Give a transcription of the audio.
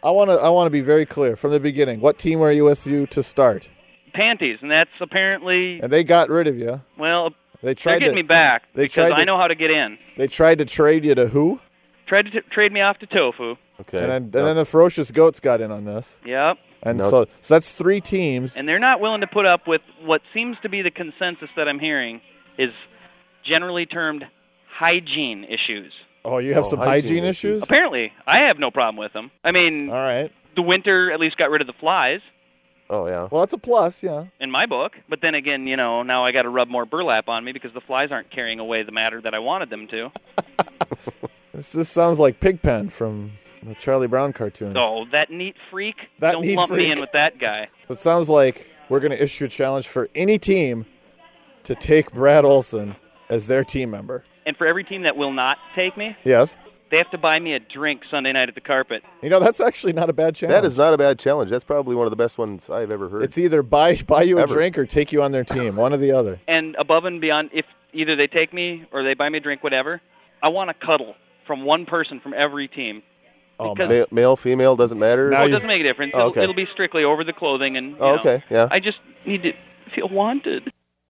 I want to be very clear from the beginning. What team were you with to start? Panties, and that's apparently... And they got rid of you. Well, they're getting me back because I know how to get in. They tried to trade you to who? Tried to trade me off to Tofu. Okay. And then the Ferocious Goats got in on this. Yep. And so that's 3 teams. And they're not willing to put up with what seems to be the consensus that I'm hearing is generally termed hygiene issues. Oh, you have some hygiene issues? Apparently. I have no problem with them. I mean, all right. The winter at least got rid of the flies. Oh, yeah. Well, that's a plus, yeah. In my book. But then again, now I got to rub more burlap on me because the flies aren't carrying away the matter that I wanted them to. This sounds like Pigpen from the Charlie Brown cartoons. Oh, that neat freak? Don't lump me in with that guy. It sounds like we're going to issue a challenge for any team to take Brad Olson as their team member. And for every team that will not take me? Yes. They have to buy me a drink Sunday night at the Carpet. That's actually not a bad challenge. That is not a bad challenge. That's probably one of the best ones I've ever heard. It's either buy you a drink or take you on their team, one or the other. And above and beyond, if either they take me or they buy me a drink, whatever, I want a cuddle from one person from every team. Oh, male, female, doesn't matter? It doesn't make a difference. Oh, okay. It'll be strictly over the clothing. And okay, yeah. I just need to feel wanted.